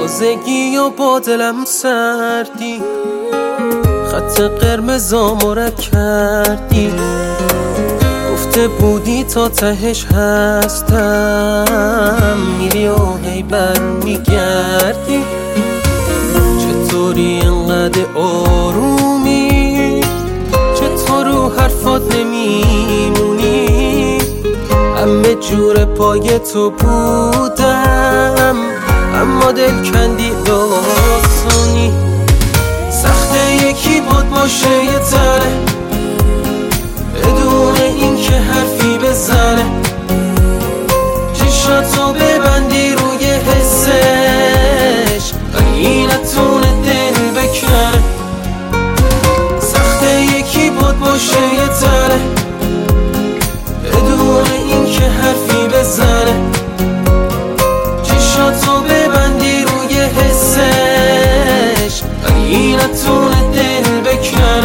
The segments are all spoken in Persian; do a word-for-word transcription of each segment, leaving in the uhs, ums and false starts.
تازگی و با دلم سردی، خط قرمزامو رد کردی. گفته بودی تا تهش هستم، میری و هی بر میگردی. چطوری انقدر آرومی، چطور رو حرفات نمیمونی؟ همه جور پای تو بودم، اما دل کندی داستانی. سخته یکی باد باشه یه تره، بدون این که حرفی بزنه. چشاتو ببندی روی حسش، ولی نتونه دل بکنه. سخته یکی باد باشه یه تره، بدون این که حرفی بزنه. چشاتو ببندی روی حسش، ولی نتونه دل بکنه.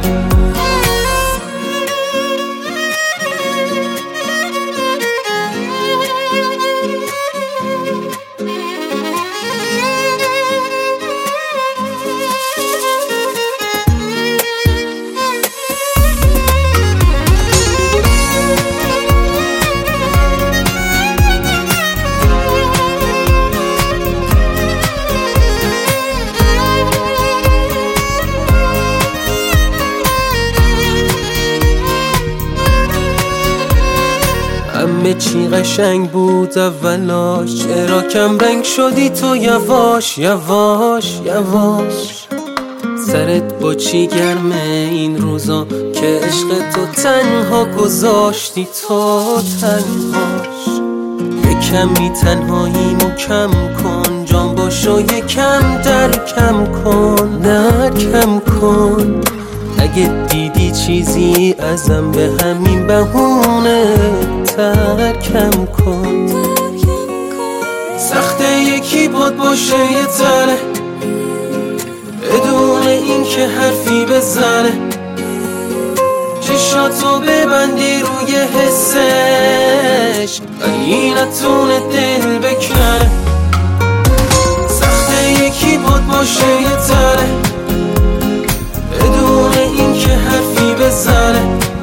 همه چی قشنگ بود اولاش، چرا کم رنگ شدی تو یواش یواش یواش؟ سرت با چی گرمه این روزا که عشق تو تنها گذاشتی تو تنهاش؟ یکمی تنهاییمو کم کن، جان باشو یکم در کم کن، در کم کن. اگه دیدی چیزی ازم به همین بهونه ترکم کن. سخته یکی باد باشه یه تره، بدون این که حرفی بزنه. چشاتو ببندی روی حسش، ولی نتونه دل بکنه. سخته یکی باد باشه یه تره، بدون این که حرفی بزنه.